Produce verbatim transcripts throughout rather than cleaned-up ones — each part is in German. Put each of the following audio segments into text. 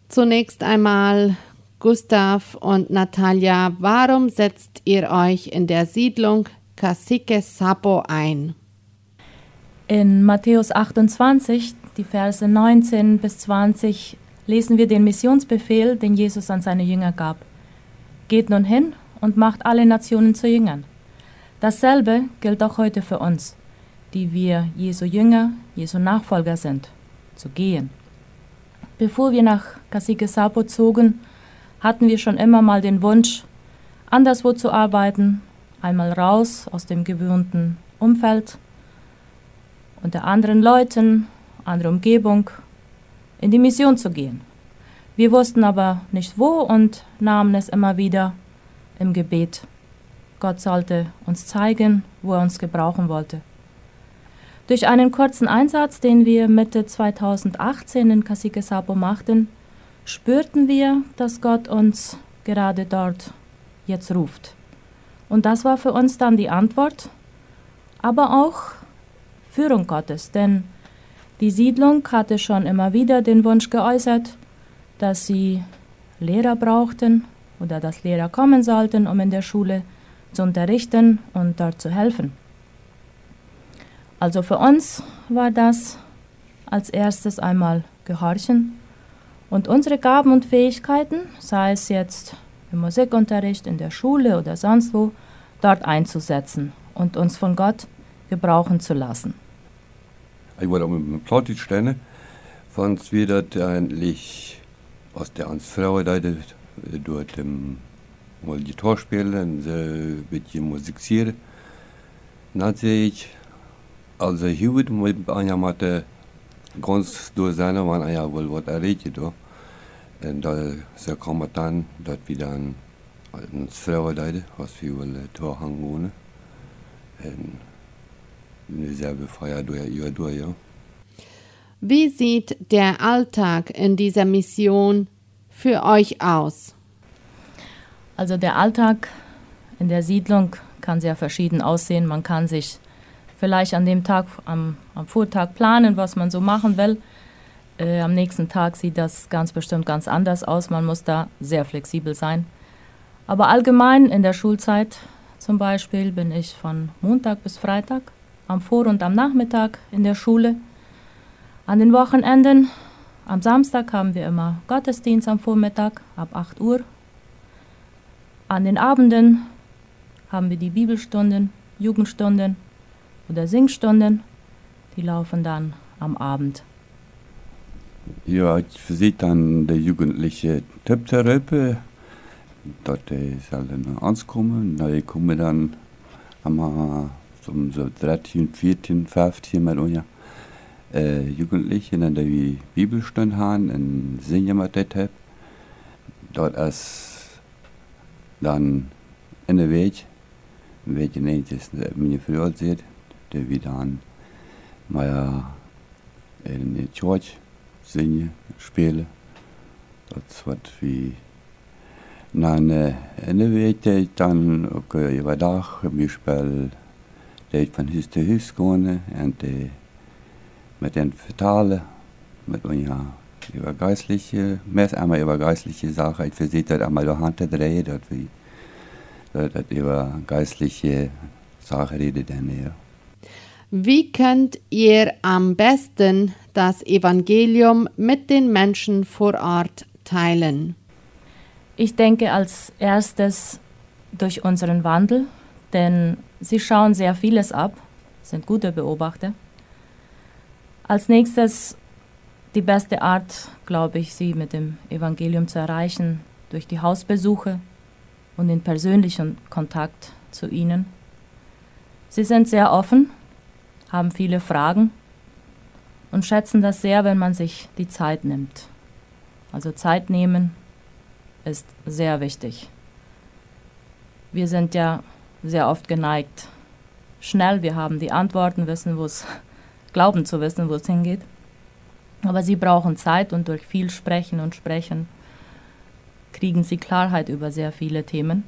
Zunächst einmal, Gustav und Natalia, warum setzt ihr euch in der Siedlung Cacique Sapo ein? In Matthäus achtundzwanzig, die Verse neunzehn bis zwanzig, lesen wir den Missionsbefehl, den Jesus an seine Jünger gab. Geht nun hin und macht alle Nationen zu Jüngern. Dasselbe gilt auch heute für uns, die wir Jesu Jünger, Jesu Nachfolger sind, zu gehen. Bevor wir nach Cacique Sapo zogen, hatten wir schon immer mal den Wunsch, anderswo zu arbeiten, einmal raus aus dem gewohnten Umfeld, unter anderen Leuten, andere Umgebung, in die Mission zu gehen. Wir wussten aber nicht wo und nahmen es immer wieder im Gebet. Gott sollte uns zeigen, wo er uns gebrauchen wollte. Durch einen kurzen Einsatz, den wir Mitte zweitausendachtzehn in Cacique Sapo machten, spürten wir, dass Gott uns gerade dort jetzt ruft. Und das war für uns dann die Antwort, aber auch Führung Gottes, denn die Siedlung hatte schon immer wieder den Wunsch geäußert, dass sie Lehrer brauchten oder dass Lehrer kommen sollten, um in der Schule zu unterrichten und dort zu helfen. Also für uns war das als erstes einmal Gehorchen und unsere Gaben und Fähigkeiten, sei es jetzt im Musikunterricht, in der Schule oder sonst wo, dort einzusetzen und uns von Gott gebrauchen zu lassen. Ich wollte auch mit dem Plot stellen, von uns wieder eigentlich aus der ans Frau da dort im mal Gitarre spielen und ein bisschen musizieren. Dann sehe ich, also hier mit einer Mathe ganz durch seine waren ja wohl was erreicht da. Und da so kommen wir dann dort wieder an ans Frau da, was wir wohl da hängen wohnen. Und dieselbe Feier durch ihr durch, ja. Wie sieht der Alltag in dieser Mission für euch aus? Also der Alltag in der Siedlung kann sehr verschieden aussehen. Man kann sich vielleicht an dem Tag, am, am Vortag planen, was man so machen will. Äh, am nächsten Tag sieht das ganz bestimmt ganz anders aus. Man muss da sehr flexibel sein. Aber allgemein in der Schulzeit zum Beispiel bin ich von Montag bis Freitag am Vor- und am Nachmittag in der Schule. An den Wochenenden, am Samstag haben wir immer Gottesdienst am Vormittag ab acht Uhr. An den Abenden haben wir die Bibelstunden, Jugendstunden oder Singstunden. Die laufen dann am Abend. Ja, ich sehe dann der jugendliche Tippterrippe. Dort soll dann ankommen. Da kommen dann einmal um so dreizehn, vierzehn, fünfzehn mal unja äh, Jugendliche, dann die Bibelstunde haben und singen wir das. Dort ist dann in der Weg, Weg in der ist meine Frau sieht, der wir dann mal in der Church singen, spielen. Das wird wie dann in der Weg, dann auch über Tag, wir spielen der ich von Hüs zu Hüs gehen und äh, mit den Vertalen, mit ja, über geistliche, mehr einmal über geistliche Sachen. Ich verstehe das einmal durch Hand drehen, dass wir das über geistliche Sachen reden dann, ja. Wie könnt ihr am besten das Evangelium mit den Menschen vor Ort teilen? Ich denke als erstes durch unseren Wandel, denn sie schauen sehr vieles ab, sind gute Beobachter. Als nächstes die beste Art, glaube ich, sie mit dem Evangelium zu erreichen, durch die Hausbesuche und den persönlichen Kontakt zu ihnen. Sie sind sehr offen, haben viele Fragen und schätzen das sehr, wenn man sich die Zeit nimmt. Also Zeit nehmen ist sehr wichtig. Wir sind ja sehr oft geneigt, schnell, wir haben die Antworten, wissen, wo es, glauben zu wissen, wo es hingeht. Aber sie brauchen Zeit und durch viel Sprechen und Sprechen kriegen sie Klarheit über sehr viele Themen.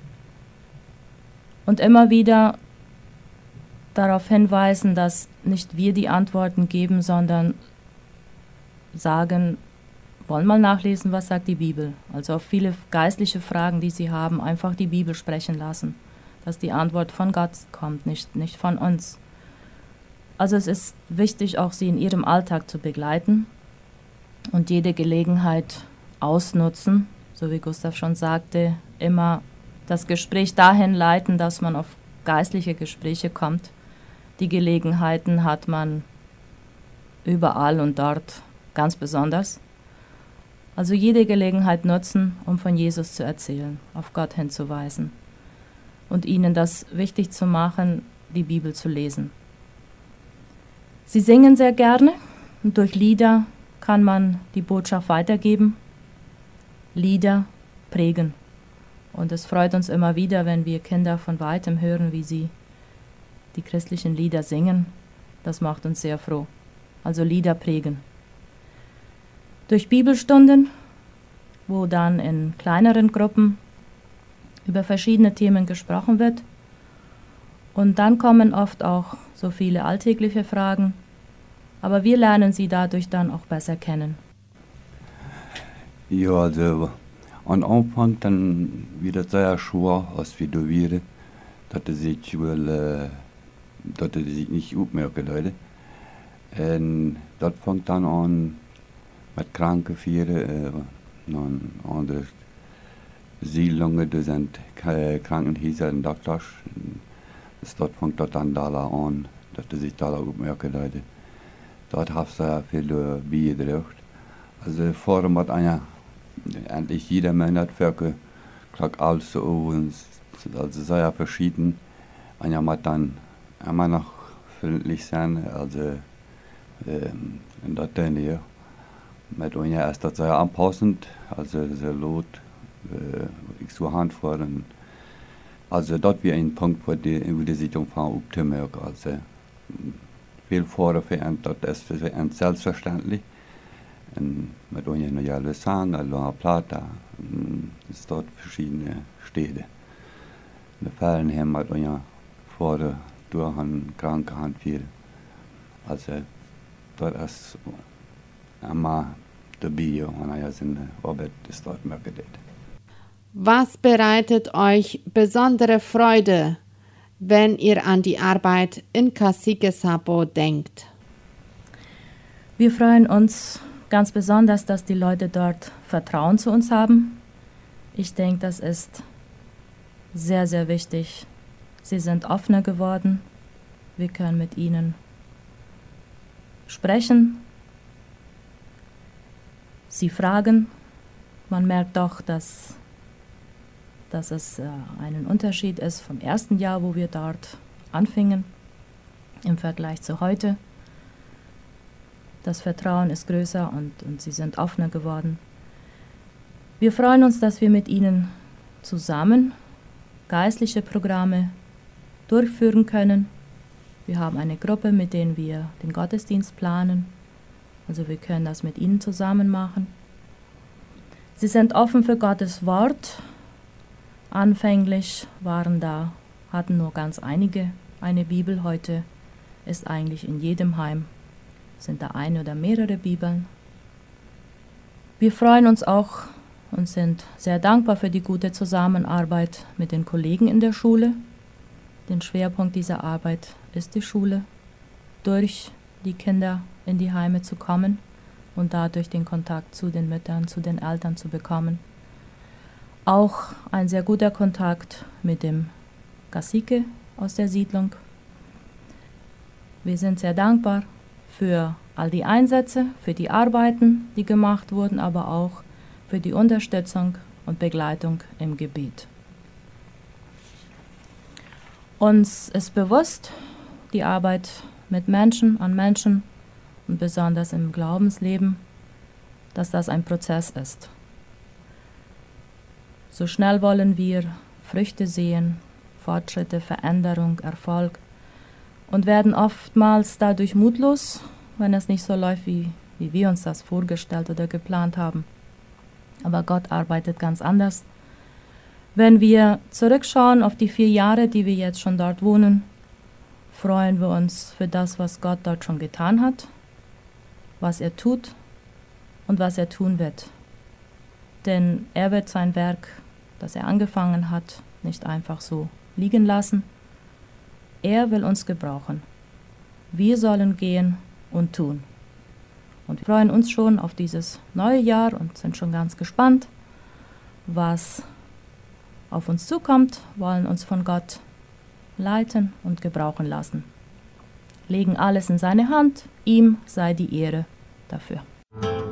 Und immer wieder darauf hinweisen, dass nicht wir die Antworten geben, sondern sagen, wollen mal nachlesen, was sagt die Bibel. Also auf viele geistliche Fragen, die sie haben, einfach die Bibel sprechen lassen. Dass die Antwort von Gott kommt, nicht, nicht von uns. Also es ist wichtig, auch sie in ihrem Alltag zu begleiten und jede Gelegenheit ausnutzen, so wie Gustav schon sagte, immer das Gespräch dahin leiten, dass man auf geistliche Gespräche kommt. Die Gelegenheiten hat man überall und dort ganz besonders. Also jede Gelegenheit nutzen, um von Jesus zu erzählen, auf Gott hinzuweisen und ihnen das wichtig zu machen, die Bibel zu lesen. Sie singen sehr gerne und durch Lieder kann man die Botschaft weitergeben. Lieder prägen. Und es freut uns immer wieder, wenn wir Kinder von weitem hören, wie sie die christlichen Lieder singen. Das macht uns sehr froh. Also Lieder prägen. Durch Bibelstunden, wo dann in kleineren Gruppen über verschiedene Themen gesprochen wird. Und dann kommen oft auch so viele alltägliche Fragen, aber wir lernen sie dadurch dann auch besser kennen. Ja, also am Anfang dann wieder sehr schwer, als wir da waren, dass er sich wohl, äh, dass er sich nicht aufmerken Leute. Und das fängt dann an mit Kranken vieren, äh, dann andere Siedlungen, da sind Krankenhäuser und Doktors. Das dort fängt das dann da an, dass er sich da aufmerken Leute. Dort hat er viel Bier gedrückt. Also vorher hat einer endlich jeder Monat für klar alles so und also sehr verschieden. Einer hat dann immer noch freundlich sein, also ähm, in der Nähe. Mit einer ist das sehr anpassend, also sehr laut, äh, ich so Hand vor. Also dort wie ein Punkt, wo die, wo die sich umfangen aufzumerken. Also viel vorher für ein, das ist für ein selbstverständlich. Und mit einer ja Lausanne, La Plata, es dort verschiedene Städte. In den Fällen haben wir einer vorher durch eine Krankenhand viel. Also dort ist immer dabei und ja seine Arbeit ist dort mehr gedacht. Was bereitet euch besondere Freude, wenn ihr an die Arbeit in Cacique Sabo denkt? Wir freuen uns ganz besonders, dass die Leute dort Vertrauen zu uns haben. Ich denke, das ist sehr, sehr wichtig. Sie sind offener geworden. Wir können mit ihnen sprechen. Sie fragen. Man merkt doch, dass, dass es äh, einen Unterschied ist vom ersten Jahr, wo wir dort anfingen, im Vergleich zu heute. Das Vertrauen ist größer und, und sie sind offener geworden. Wir freuen uns, dass wir mit ihnen zusammen geistliche Programme durchführen können. Wir haben eine Gruppe, mit der wir den Gottesdienst planen. Also wir können das mit ihnen zusammen machen. Sie sind offen für Gottes Wort. Anfänglich waren da, hatten nur ganz einige eine Bibel. Heute ist eigentlich in jedem Heim sind da eine oder mehrere Bibeln. Wir freuen uns auch und sind sehr dankbar für die gute Zusammenarbeit mit den Kollegen in der Schule. Der Schwerpunkt dieser Arbeit ist die Schule, durch die Kinder in die Heime zu kommen und dadurch den Kontakt zu den Müttern, zu den Eltern zu bekommen. Auch ein sehr guter Kontakt mit dem Cacique aus der Siedlung. Wir sind sehr dankbar für all die Einsätze, für die Arbeiten, die gemacht wurden, aber auch für die Unterstützung und Begleitung im Gebet. Uns ist bewusst, die Arbeit mit Menschen, an Menschen und besonders im Glaubensleben, dass das ein Prozess ist. So schnell wollen wir Früchte sehen, Fortschritte, Veränderung, Erfolg und werden oftmals dadurch mutlos, wenn es nicht so läuft, wie, wie wir uns das vorgestellt oder geplant haben. Aber Gott arbeitet ganz anders. Wenn wir zurückschauen auf die vier Jahre, die wir jetzt schon dort wohnen, freuen wir uns für das, was Gott dort schon getan hat, was er tut und was er tun wird. Denn er wird sein Werk, das er angefangen hat, nicht einfach so liegen lassen. Er will uns gebrauchen. Wir sollen gehen und tun. Und wir freuen uns schon auf dieses neue Jahr und sind schon ganz gespannt, was auf uns zukommt, wollen uns von Gott leiten und gebrauchen lassen. Legen alles in seine Hand, ihm sei die Ehre dafür.